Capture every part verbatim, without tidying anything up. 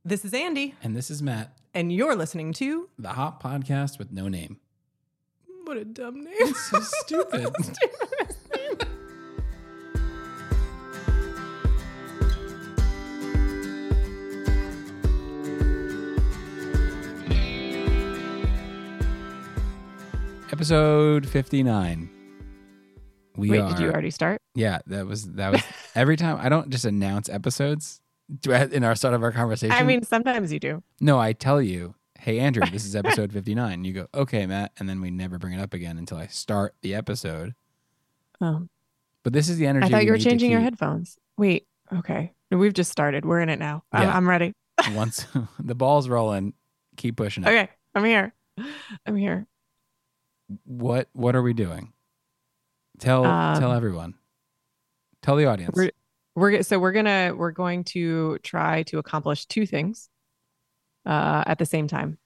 This is Andy. And this is Matt. And you're listening to The Hop Podcast with no name. What a dumb name. It's so stupid. Episode fifty-nine. We Wait, are, did you already start? Yeah, that was that was every time. I don't just announce episodes in our start of our conversation. I mean, sometimes you do. No, I tell you, hey, Andrew, this is episode fifty-nine. You go, okay, Matt. And then we never bring it up again until I start the episode. Oh. But this is the energy. I thought we you were need to changing your keep. headphones. Wait, okay. We've just started. We're in it now. I'm, Yeah. I'm ready. Once the ball's rolling, keep pushing it. Okay, I'm here. I'm here. What What are we doing? Tell Um, Tell everyone. Tell the audience. We're we're so we're gonna we're going to try to accomplish two things uh, at the same time.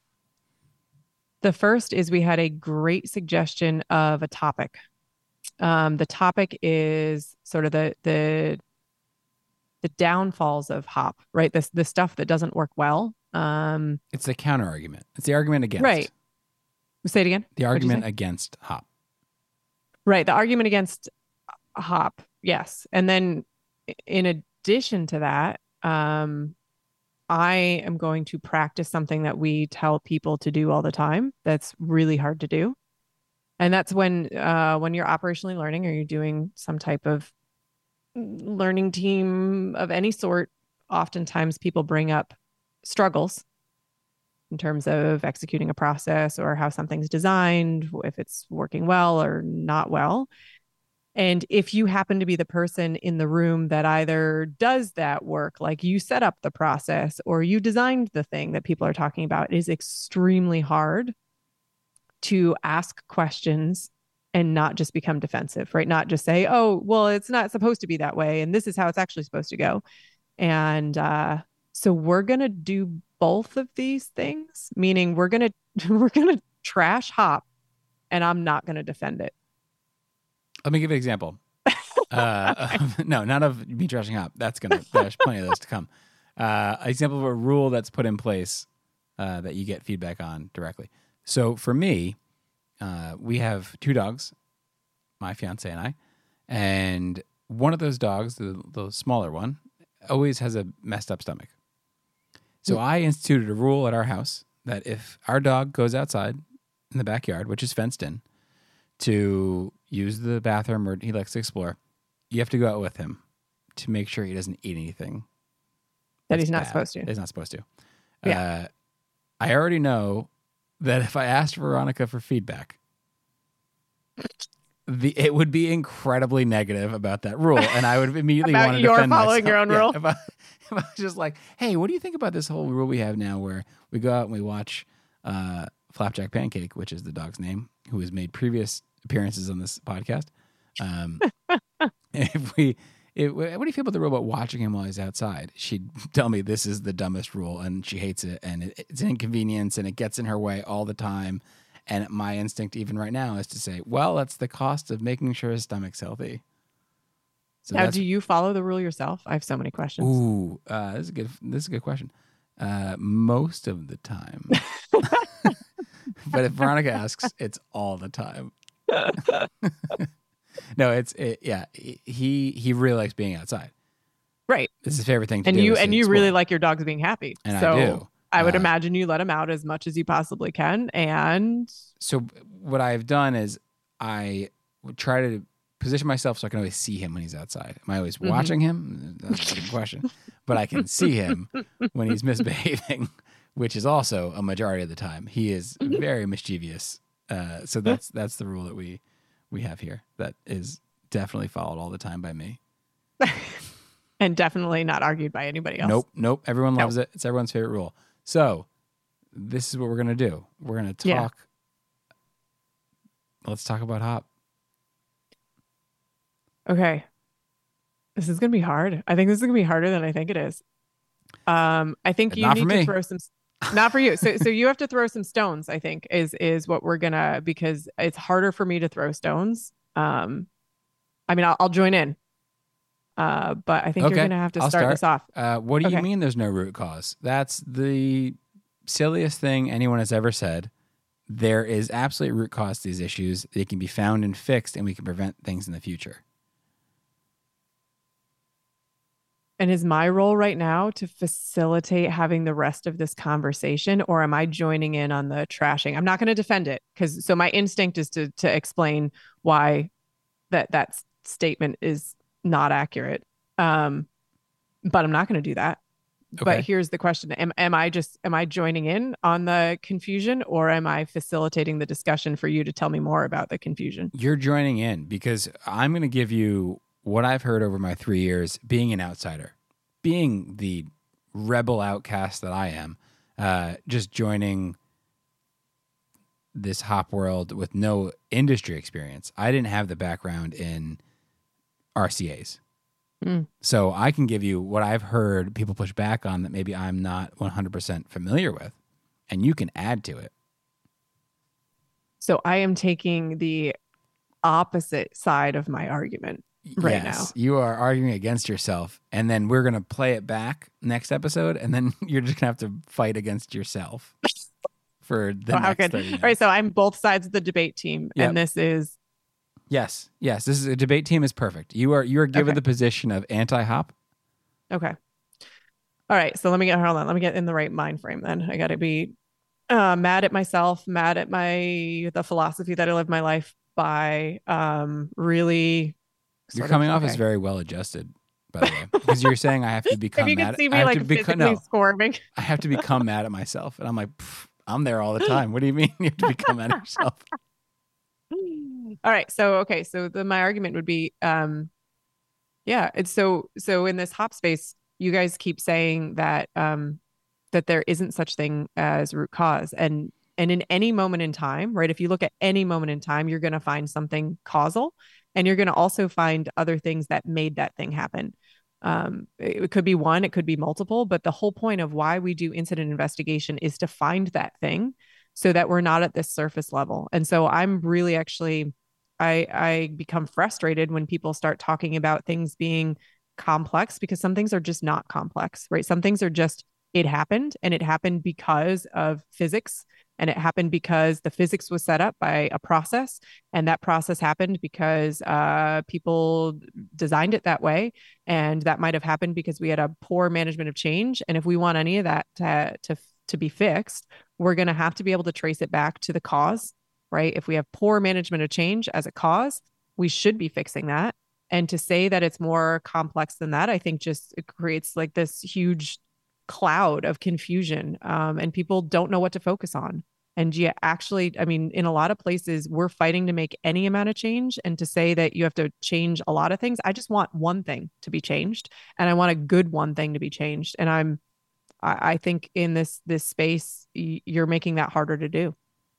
The first is we had a great suggestion of a topic. Um, the topic is sort of the the the downfalls of hop, right? This the stuff that doesn't work well. Um, It's the counter argument. It's the argument against. Right. Say it again. The What'd you argument say? against hop. Right. The argument against hop. Yes. And then in addition to that, um, I am going to practice something that we tell people to do all the time. That's really hard to do. And that's when, uh, when you're operationally learning or you're doing some type of learning team of any sort, oftentimes people bring up struggles in terms of executing a process or how something's designed, if it's working well or not well. And if you happen to be the person in the room that either does that work, like you set up the process or you designed the thing that people are talking about, it is extremely hard to ask questions and not just become defensive, right? Not just say, oh, well, it's not supposed to be that way. And this is how it's actually supposed to go. And uh, so we're going to do both of these things, meaning we're going to, we're going to trash hop and I'm not going to defend it. Let me give you an example. Uh, no, not of me trashing hop. That's gonna. There's plenty of those to come. Uh, an example of a rule that's put in place uh, that you get feedback on directly. So for me, uh, we have two dogs, my fiance and I, and one of those dogs, the, the smaller one, always has a messed up stomach. So mm. I instituted a rule at our house that if our dog goes outside in the backyard, which is fenced in, to use the bathroom or he likes to explore, you have to go out with him to make sure he doesn't eat anything that he's not bad. supposed to. He's not supposed to. Yeah. Uh, I already know that if I asked Veronica for feedback, the it would be incredibly negative about that rule, and I would immediately want to you're defend following myself. your own Yeah, rule. If I, if I was just like, hey, what do you think about this whole rule we have now where we go out and we watch uh, Flapjack Pancake, which is the dog's name, who has made previous appearances on this podcast. Um, if we, if, what do you feel about the rule about watching him while he's outside? She'd tell me this is the dumbest rule and she hates it and it, it's an inconvenience and it gets in her way all the time. And my instinct, even right now, is to say, well, that's the cost of making sure his stomach's healthy. So Now, that's, do you follow the rule yourself? I have so many questions. ooh, uh, this is a good. This is a good question. Uh, most of the time, but if Veronica asks, it's all the time. No, it's it, yeah. He he really likes being outside. Right. It's his favorite thing to and do. you is to and you explore. really like your dogs being happy. And so I do. I would Uh, imagine you let him out as much as you possibly can. And So what I've done is I would try to position myself so I can always see him when he's outside. Am I always Mhm. watching him? That's a good question. But I can see him when he's misbehaving, which is also a majority of the time. He is very mischievous. Uh, so that's that's the rule that we we have here. That is definitely followed all the time by me. and definitely not argued by anybody else. Nope, nope. Everyone No. loves it. It's everyone's favorite rule. So this is what we're gonna do. We're gonna talk. Yeah. Let's talk about hop. Okay. This is going to be hard. I think this is going to be harder than I think it is. Um, I think you Not for need to me. throw some, not for you. So, so you have to throw some stones, I think is, is what we're gonna, because it's harder for me to throw stones. Um, I mean, I'll, I'll join in. Uh, but I think you're Okay, going to have to I'll start, start. this off. Uh, what do you Okay. mean there's no root cause? That's the silliest thing anyone has ever said. There is absolute root cause to these issues. They can be found and fixed, and we can prevent things in the future. And is my role right now to facilitate having the rest of this conversation, or am I joining in on the trashing? I'm not going to defend it because so my instinct is to to explain why that that statement is not accurate. Um, but I'm not going to do that. But Okay. here's the question. Am am I just am I joining in on the confusion, or am I facilitating the discussion for you to tell me more about the confusion? You're joining in because I'm going to give you what I've heard over my three years being an outsider, being the rebel outcast that I am, uh, just joining this hop world with no industry experience. I didn't have the background in R C As. Mm. So I can give you what I've heard people push back on that maybe I'm not one hundred percent familiar with, and you can add to it. So I am taking the opposite side of my argument right Yes, now. you are arguing against yourself, and then we're going to play it back next episode, and then you're just going to have to fight against yourself for the Oh, how next good. thirty All minutes. right, so I'm both sides of the debate team, Yep. and this is Yes, yes, this is a debate team is perfect. You are you are given Okay. the position of anti-hop. okay. All right, so let me get hold on. Let me get in the right mind frame then. I got to be uh, mad at myself, mad at my the philosophy that I live my life by. Um, really, You're sort coming of, off okay. as very well adjusted, by the way, because you're saying I have to become If you mad. can see I me have like to become physically no. squirming. I have to become mad at myself, and I'm like, I'm there all the time. What do you mean you have to become mad at yourself? All right, so okay, so the, my argument would be, um, yeah, it's so so in this hop space, you guys keep saying that um that there isn't such thing as root cause, and and in any moment in time, right? If you look at any moment in time, you're going to find something causal, and you're going to also find other things that made that thing happen. Um, it, it could be one, it could be multiple, but the whole point of why we do incident investigation is to find that thing so that we're not at this surface level. And so I'm really actually I I become frustrated when people start talking about things being complex because some things are just not complex, right? Some things are just it happened and it happened because of physics and it happened because the physics was set up by a process and that process happened because uh, people designed it that way and that might have happened because we had a poor management of change and if we want any of that to to, to be fixed we're going to have to be able to trace it back to the cause, right? If we have poor management of change as a cause we should be fixing that. And to say that it's more complex than that, I think just it creates like this huge cloud of confusion. Um, and people don't know what to focus on. And you actually, I mean, in a lot of places, we're fighting to make any amount of change. And to say that you have to change a lot of things, I just want one thing to be changed. And I want a good one thing to be changed. And I'm, I, I think in this this space, y- you're making that harder to do.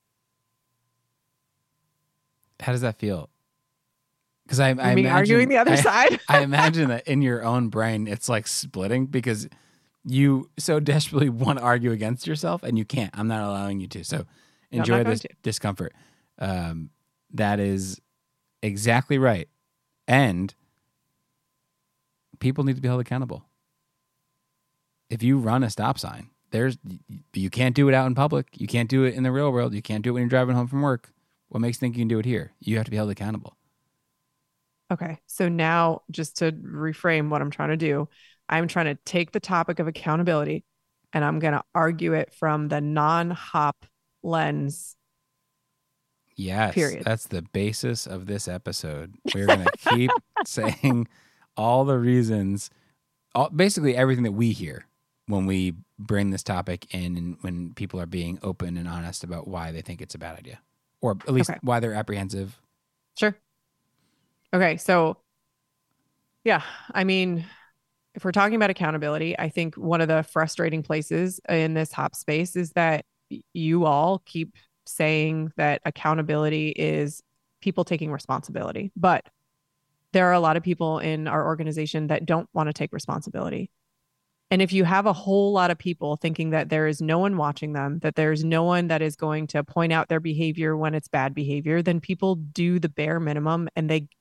How does that feel? Because I, I You mean imagine arguing the other I, side? I imagine that in your own brain, it's like splitting because you so desperately want to argue against yourself and you can't. I'm not allowing you to. So No, I'm enjoy not going this to. discomfort. Um, that is exactly right. And people need to be held accountable. If you run a stop sign, there's you can't do it out in public. You can't do it in the real world. You can't do it when you're driving home from work. What makes you think you can do it here? You have to be held accountable. Okay. So now, just to reframe what I'm trying to do, I'm trying to take the topic of accountability and I'm going to argue it from the non hop lens. Yes, Period. that's the basis of this episode. We're going to keep saying all the reasons, all, basically everything that we hear when we bring this topic in and when people are being open and honest about why they think it's a bad idea, or at least Okay. why they're apprehensive. Sure. Okay. So, yeah, I mean, if we're talking about accountability, I think one of the frustrating places in this hop space is that you all keep saying that accountability is people taking responsibility. But there are a lot of people in our organization that don't want to take responsibility. And if you have a whole lot of people thinking that there is no one watching them, that there's no one that is going to point out their behavior when it's bad behavior, then people do the bare minimum and they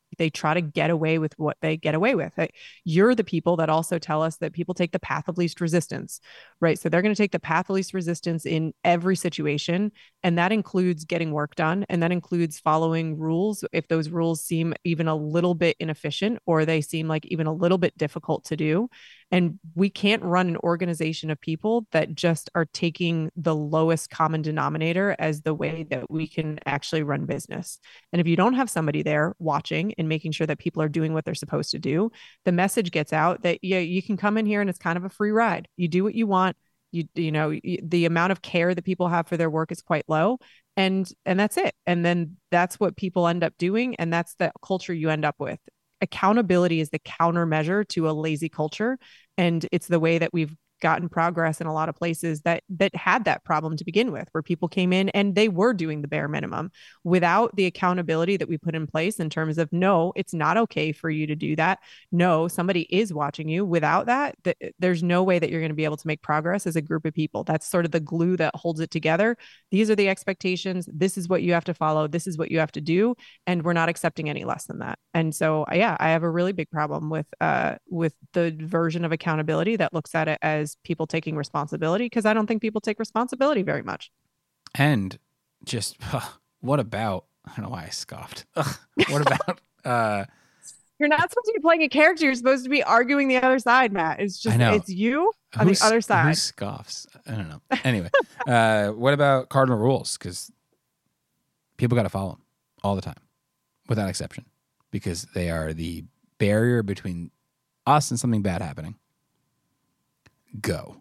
they try to get away with what they get away with. You're the people that also tell us that people take the path of least resistance, right? So they're going to take the path of least resistance in every situation. And that includes getting work done. And that includes following rules if those rules seem even a little bit inefficient or they seem like even a little bit difficult to do. And we can't run an organization of people that just are taking the lowest common denominator as the way that we can actually run business. And if you don't have somebody there watching and making sure that people are doing what they're supposed to do, the message gets out that, yeah, you can come in here and it's kind of a free ride. You do what you want. You, you know, the amount of care that people have for their work is quite low. And, and that's it. And then that's what people end up doing. And that's the culture you end up with. Accountability is the countermeasure to a lazy culture. And it's the way that we've gotten progress in a lot of places that that had that problem to begin with, where people came in and they were doing the bare minimum without the accountability that we put in place in terms of, no, it's not okay for you to do that. No, somebody is watching you. Without that, th- there's no way that you're going to be able to make progress as a group of people. That's sort of the glue that holds it together. These are the expectations. This is what you have to follow. This is what you have to do. And we're not accepting any less than that. And so, yeah, I have a really big problem with uh, with the version of accountability that looks at it as people taking responsibility, because I don't think people take responsibility very much. And just uh, what about, I don't know why I scoffed. Ugh, what about, uh, you're not supposed to be playing a character. You're supposed to be arguing the other side, Matt. It's just, it's you on Who's, the other side. Who scoffs? I don't know. Anyway, uh, what about cardinal rules? Because people got to follow them all the time without exception, because they are the barrier between us and something bad happening. Go.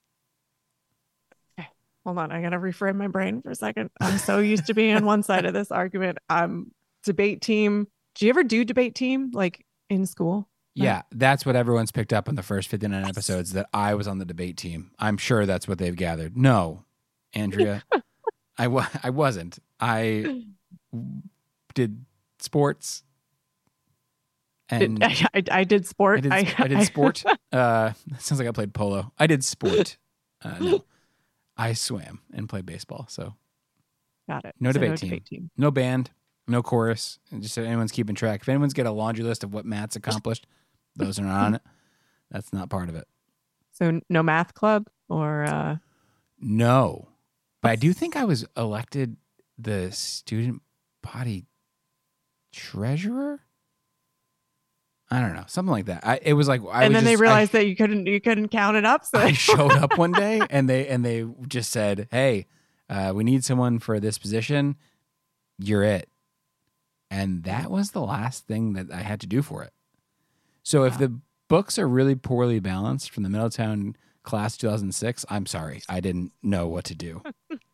Okay, hold on. I got to reframe my brain for a second. I'm so used to being on one side of this argument. Um, debate team. Do you ever do debate team like in school? Yeah, that's what everyone's picked up in the first fifty-nine episodes, that I was on the debate team. I'm sure that's what they've gathered. No, Andrea, I, wa- I wasn't. I did sports. And did, I, I did sport. I did, I, I did sport. Uh, that sounds like I played polo. I did sport. Uh, no, I swam and played baseball. So got it. No, so debate, no team. debate team. No band. No chorus. And just so anyone's keeping track. If anyone's got a laundry list of what Matt's accomplished, those are not on it. That's not part of it. So no math club or uh... no, but I do think I was elected the student body treasurer. I don't know, something like that. I, it was like, I and was then just, they realized I, that you couldn't, you couldn't count it up. So I showed up one day, and they and they just said, "Hey, uh, we need someone for this position. You're it." And that was the last thing that I had to do for it. So if wow. the books are really poorly balanced from the Middletown class two thousand six, I'm sorry, I didn't know what to do.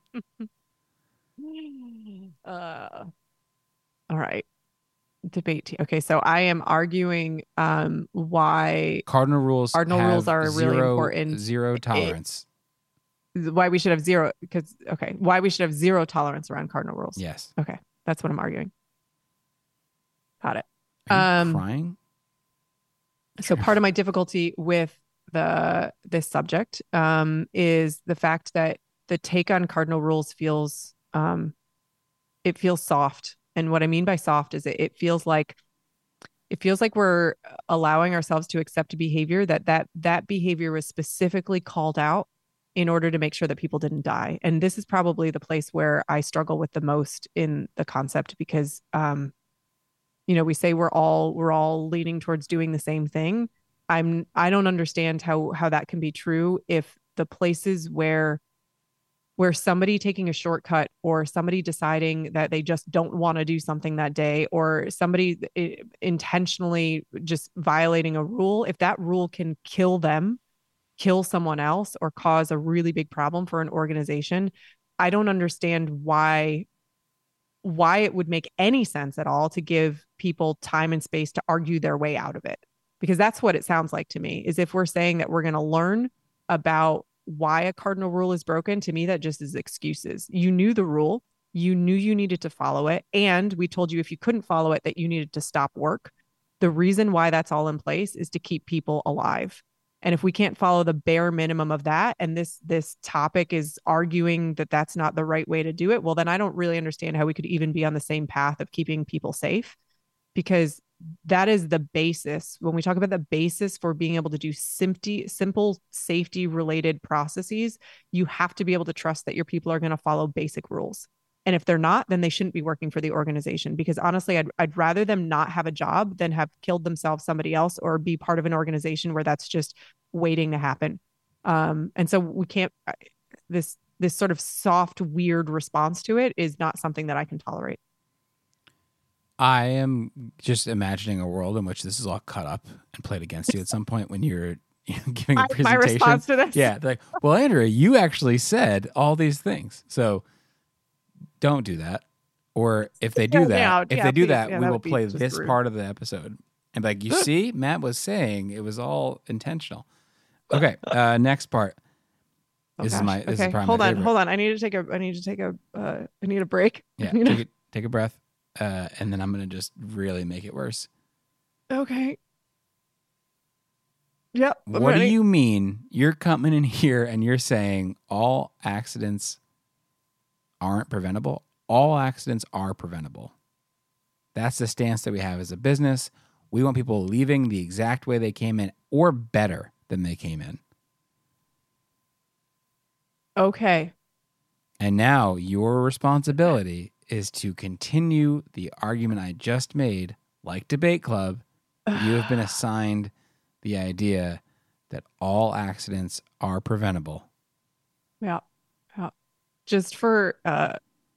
uh, all right. Debate team. Okay, so I am arguing um, why cardinal rules. Cardinal rules are zero, really important. Zero tolerance. It, why we should have zero? Because okay, why we should have zero tolerance around cardinal rules? Yes. Okay, that's what I'm arguing. Got it. Are you um, crying? So part of my difficulty with the this subject um, is the fact that the take on cardinal rules feels um, it feels soft. And what I mean by soft is it, it feels like it feels like we're allowing ourselves to accept behavior that that that behavior was specifically called out in order to make sure that people didn't die. And this is probably the place where I struggle with the most in the concept, because um, you know, we say we're all we're all leaning towards doing the same thing. I'm I don't understand how how that can be true if the places where where somebody taking a shortcut, or somebody deciding that they just don't want to do something that day, or somebody intentionally just violating a rule, if that rule can kill them, kill someone else, or cause a really big problem for an organization, I don't understand why why it would make any sense at all to give people time and space to argue their way out of it. Because that's what it sounds like to me, is if we're saying that we're going to learn about why a cardinal rule is broken, to me, that just is excuses. You knew the rule, you knew you needed to follow it. And we told you if you couldn't follow it, that you needed to stop work. The reason why that's all in place is to keep people alive. And if we can't follow the bare minimum of that, and this this topic is arguing that that's not the right way to do it, well, then I don't really understand how we could even be on the same path of keeping people safe. Because that is the basis. When we talk about the basis for being able to do simpty, simple safety related processes, you have to be able to trust that your people are going to follow basic rules. And if they're not, then they shouldn't be working for the organization, because honestly, I'd, I'd rather them not have a job than have killed themselves, somebody else, or be part of an organization where that's just waiting to happen. Um, and so we can't, this, this sort of soft, weird response to it is not something that I can tolerate. I am just imagining a world in which this is all cut up and played against you at some point when you're, you know, giving a presentation. My response to this? Yeah. Like, well, Andrea, you actually said all these things. So don't do that. Or if they do that, yeah, if yeah, they do please, that, yeah, we that will play this rude. part of the episode. And like, you see, Matt was saying it was all intentional. Okay. Uh, next part. Oh, this gosh. is my, this okay. is probably hold my on, favorite. hold on. I need to take a, I need to take a, uh, I need a break. Yeah. Take a, take a breath. Uh, and then I'm going to just really make it worse. Okay. Yep. I'm what ready. do you mean? You're coming in here and you're saying all accidents aren't preventable? All accidents are preventable. That's the stance that we have as a business. We want people leaving the exact way they came in or better than they came in. Okay. And now your responsibility is to continue the argument I just made, like Debate Club. You have been assigned the idea that all accidents are preventable. Yeah. Yeah. Just for uh,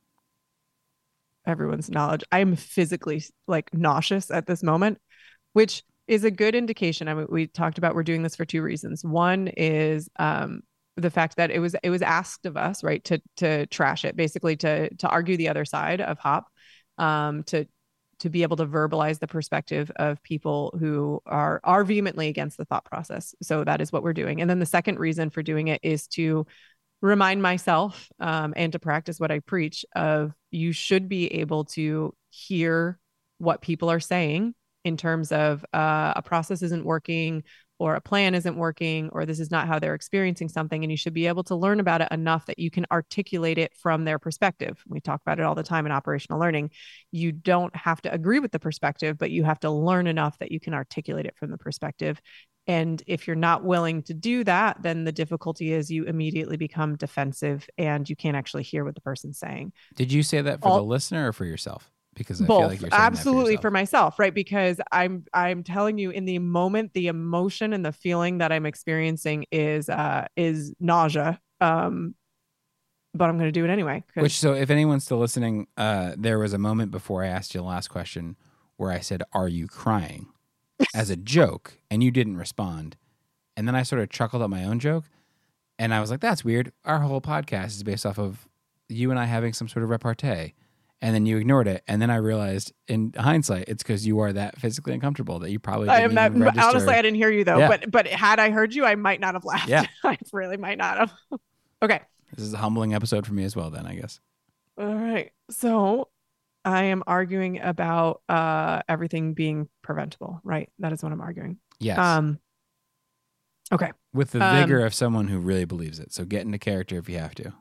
everyone's knowledge, I'm physically like nauseous at this moment, which is a good indication. I mean, we talked about we're doing this for two reasons. One is um, the fact that it was it was asked of us, right, to to trash it, basically to to argue the other side of Hop, um, to to be able to verbalize the perspective of people who are are vehemently against the thought process. So that is what we're doing. And then the second reason for doing it is to remind myself um, and to practice what I preach of you should be able to hear what people are saying in terms of uh, a process isn't working or a plan isn't working or this is not how they're experiencing something. And you should be able to learn about it enough that you can articulate it from their perspective. We talk about it all the time in operational learning. You don't have to agree with the perspective, but you have to learn enough that you can articulate it from the perspective. And if you're not willing to do that, then the difficulty is you immediately become defensive and you can't actually hear what the person's saying. Did you say that for all, the listener or for yourself? Because I both, feel like you're saying absolutely that for, for myself, right? Because I'm I'm telling you, in the moment, the emotion and the feeling that I'm experiencing is uh is nausea. Um, but I'm going to do it anyway. Which, so if anyone's still listening, uh, there was a moment before I asked you the last question where I said, "Are you crying?" as a joke, and you didn't respond, and then I sort of chuckled at my own joke, and I was like, "That's weird. Our whole podcast is based off of you and I having some sort of repartee." And then you ignored it. And then I realized in hindsight, it's because you are that physically uncomfortable that you probably didn't I am that, even register. Honestly, I didn't hear you though. Yeah. But but had I heard you, I might not have laughed. Yeah. I really might not have. Okay. This is a humbling episode for me as well then, I guess. All right. So I am arguing about uh, everything being preventable, right? That is what I'm arguing. Yes. Um. Okay. With the vigor um, of someone who really believes it. So get into character if you have to.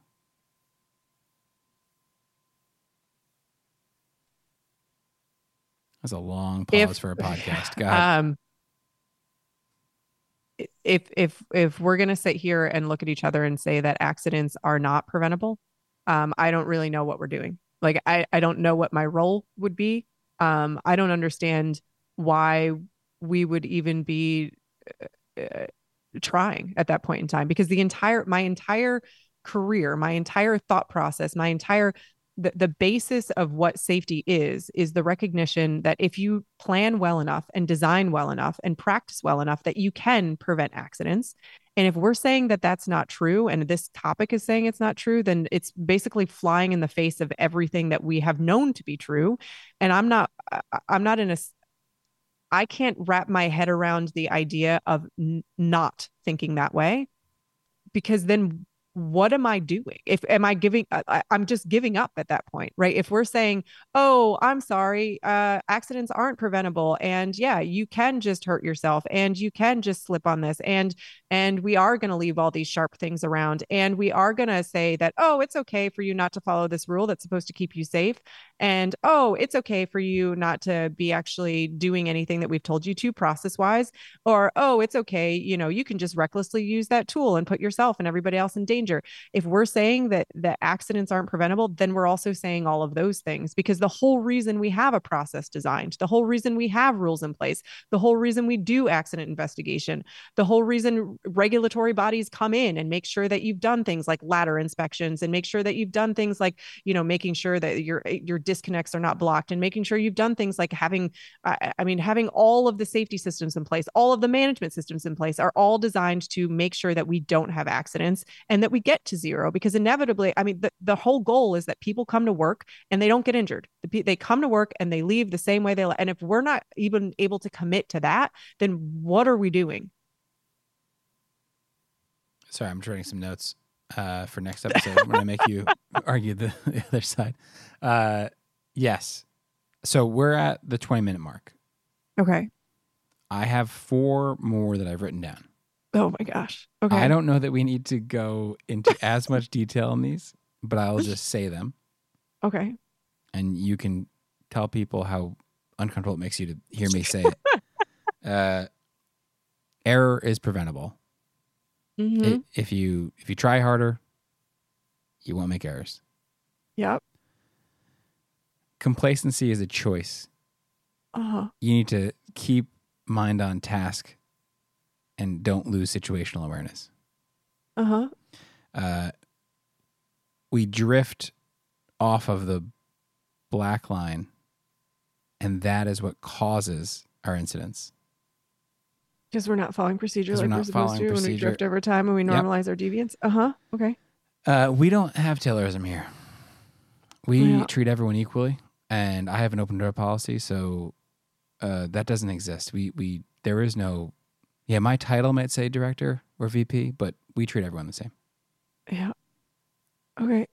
That's a long pause if, for a podcast. God. Um, if if if we're gonna sit here and look at each other and say that accidents are not preventable, um, I don't really know what we're doing. Like I I don't know what my role would be. Um, I don't understand why we would even be uh, trying at that point in time, because the entire my entire career, my entire thought process, my entire The, the basis of what safety is, is the recognition that if you plan well enough and design well enough and practice well enough that you can prevent accidents. And if we're saying that that's not true, and this topic is saying it's not true, then it's basically flying in the face of everything that we have known to be true. And I'm not, I'm not in a, I can't wrap my head around the idea of n- not thinking that way, because then what am I doing? If am I giving? I, I'm just giving up at that point, right? If we're saying, "Oh, I'm sorry, uh, accidents aren't preventable, and yeah, you can just hurt yourself, and you can just slip on this, and and we are going to leave all these sharp things around, and we are going to say that, oh, it's okay for you not to follow this rule that's supposed to keep you safe, and oh, it's okay for you not to be actually doing anything that we've told you to process wise, or oh, it's okay, you know, you can just recklessly use that tool and put yourself and everybody else in danger." If we're saying that that accidents aren't preventable, then we're also saying all of those things, because the whole reason we have a process designed, the whole reason we have rules in place, the whole reason we do accident investigation, the whole reason regulatory bodies come in and make sure that you've done things like ladder inspections, and make sure that you've done things like, you know, making sure that your your disconnects are not blocked, and making sure you've done things like having I, I mean having all of the safety systems in place, all of the management systems in place, are all designed to make sure that we don't have accidents and that we get to zero. Because inevitably, I mean, the, the whole goal is that people come to work and they don't get injured. The, they come to work and they leave the same way they left. And if we're not even able to commit to that, then what are we doing? Sorry, I'm writing some notes uh, for next episode when I make you argue the, the other side. Uh, yes. So we're at the twenty minute mark. Okay. I have four more that I've written down. Oh my gosh. Okay. I don't know that we need to go into as much detail on these, but I'll just say them. Okay. And you can tell people how uncomfortable it makes you to hear me say it. Uh, error is preventable. Mm-hmm. It, if you if you try harder, you won't make errors. Yep. Complacency is a choice. Uh-huh. You need to keep mind on task and don't lose situational awareness. Uh-huh. Uh, we drift off of the black line, and that is what causes our incidents. Because we're not following procedure like we're, we're supposed to, when we drift over time and we normalize yep. our deviance. Uh-huh. Okay. Uh, we don't have Taylorism here. We yeah. treat everyone equally, and I have an open door policy, so uh, that doesn't exist. We we there is no, yeah, my title might say director or V P, but we treat everyone the same. Yeah. Okay.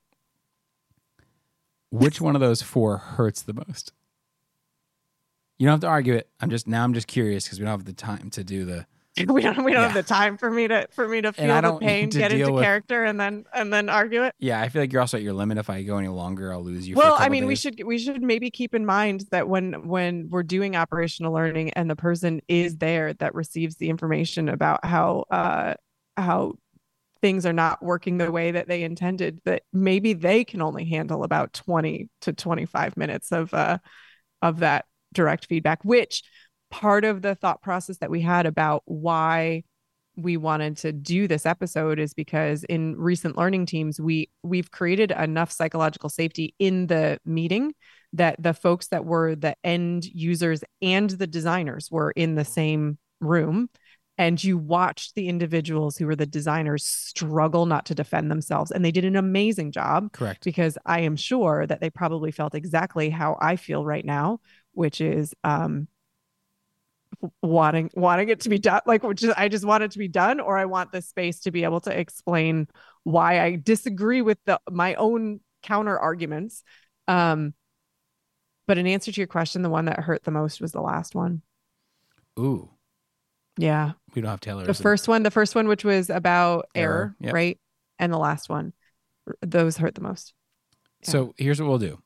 Which one of those four hurts the most? You don't have to argue it. I'm just now. I'm just curious because we don't have the time to do the. We don't. We don't yeah. have the time for me to for me to feel the pain, get into with, character, and then and then argue it. Yeah, I feel like you're also at your limit. If I go any longer, I'll lose you. Well, for a I mean, days. we should we should maybe keep in mind that when when we're doing operational learning and the person is there that receives the information about how uh how things are not working the way that they intended, that maybe they can only handle about twenty to twenty-five minutes of uh of that direct feedback, which part of the thought process that we had about why we wanted to do this episode is because in recent learning teams, we we've created enough psychological safety in the meeting that the folks that were the end users and the designers were in the same room. And you watched the individuals who were the designers struggle not to defend themselves. And they did an amazing job. Correct. Because I am sure that they probably felt exactly how I feel right now, which is um, wanting wanting it to be done. Like, which is, I just want it to be done, or I want this space to be able to explain why I disagree with the my own counter arguments. Um, but in answer to your question, the one that hurt the most was the last one. Ooh. Yeah. We don't have Taylorism. The first one, the first one, which was about error, error yep. right? And the last one, those hurt the most. Yeah. So here's what we'll do.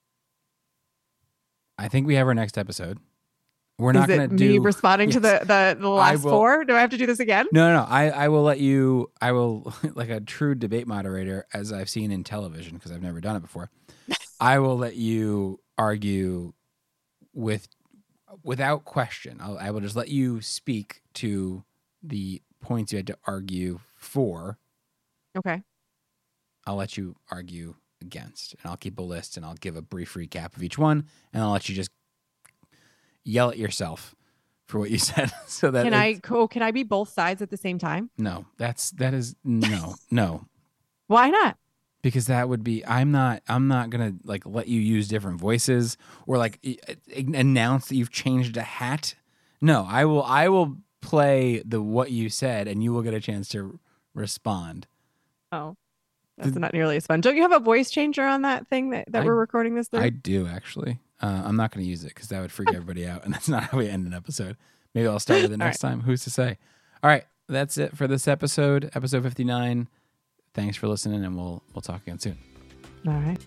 I think we have our next episode. We're Is not going to do me responding yes. to the, the, the last will, four. Do I have to do this again? No, no, no. I, I will let you, I will, like a true debate moderator, as I've seen in television, because I've never done it before. I will let you argue with, without question. I'll, I will just let you speak to the points you had to argue for. Okay. I'll let you argue against, and I'll keep a list, and I'll give a brief recap of each one, and I'll let you just yell at yourself for what you said. So that can I oh, can I be both sides at the same time? No, that's that is no no. Why not? Because that would be I'm not I'm not gonna like let you use different voices or like announce that you've changed a hat. No, I will I will play the what you said, and you will get a chance to respond. Oh, That's The- not nearly as fun. Don't you have a voice changer on that thing that, that I- we're recording this through? I do actually. Uh, I'm not going to use it because that would freak everybody out, and that's not how we end an episode. Maybe I'll start with it next right. time. Who's to say? All right, that's it for this episode, episode fifty-nine. Thanks for listening, and we'll we'll talk again soon. All right.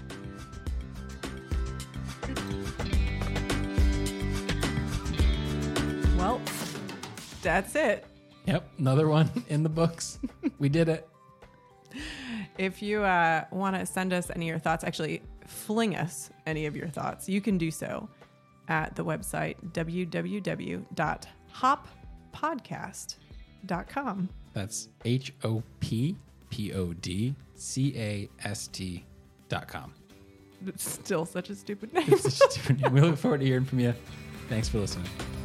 Well, that's it. Yep, another one in the books. We did it. If you uh, want to send us any of your thoughts, actually fling us any of your thoughts, you can do so at the website w w w dot hop podcast dot com. That's H O P P O D C A S T dot com. It's still such a stupid name. It's such a different name. We look forward to hearing from you. Thanks for listening.